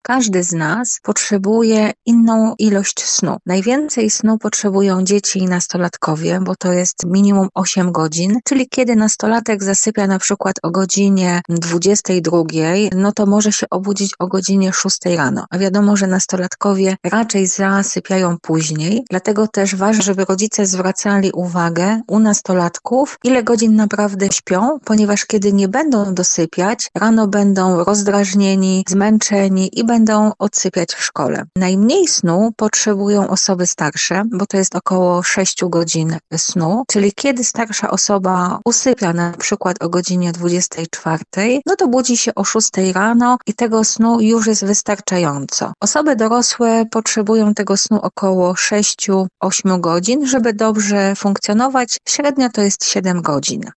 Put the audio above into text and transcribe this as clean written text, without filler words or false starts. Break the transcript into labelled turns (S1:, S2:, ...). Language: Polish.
S1: każdy z nas potrzebuje inną ilość snu. Najwięcej snu potrzebują dzieci i nastolatkowie, bo to jest minimum 8 godzin, czyli kiedy nastolatek zasypia na przykład o godzinie 22, no to może się obudzić o godzinie 6 rano. A wiadomo, że nastolatkowie raczej zasypiają później, dlatego też ważne, żeby rodzice zwracali uwagę u nastolatków, ile godzin naprawdę śpią, ponieważ kiedy nie będą dosypiać, rano będą rozdrażnieni, zmęczeni i będą odsypiać w szkole. Najmniej snu potrzebują osoby starsze, bo to jest około 6 godzin snu, czyli kiedy starsza osoba usypia na przykład o godzinie 24, no to budzi się o 6 rano i tego snu już jest wystarczająco. Osoby dorosłe potrzebują tego snu około 6-8 godzin, żeby dobrze funkcjonować. Średnio to jest 7 godzin.